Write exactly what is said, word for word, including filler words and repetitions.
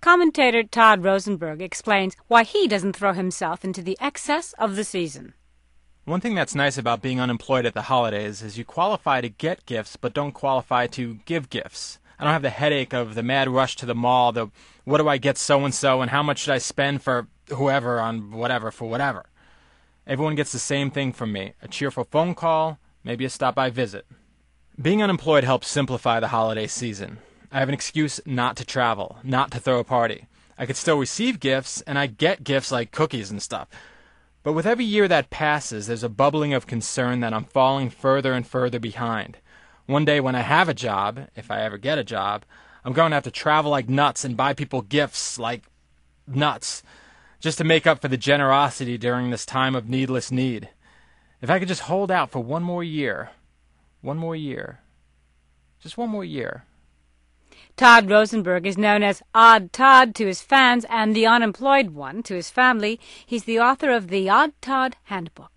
Commentator Todd Rosenberg explains why he doesn't throw himself into the excess of the season. One thing that's nice about being unemployed at the holidays is you qualify to get gifts but don't qualify to give gifts. I don't have the headache of the mad rush to the mall, the what do I get so-and-so and how much should I spend for whoever on whatever for whatever. Everyone gets the same thing from me, a cheerful phone call, maybe a stop-by visit. Being unemployed helps simplify the holiday season. I have an excuse not to travel, not to throw a party. I could still receive gifts, and I get gifts like cookies and stuff. But with every year that passes, there's a bubbling of concern that I'm falling further and further behind. One day when I have a job, if I ever get a job, I'm going to have to travel like nuts and buy people gifts like nuts, just to make up for the generosity during this time of needless need. If I could just hold out for one more year, one more year, just one more year. Todd Rosenberg is known as Odd Todd to his fans and the Unemployed One to his family. He's the author of the Odd Todd Handbook.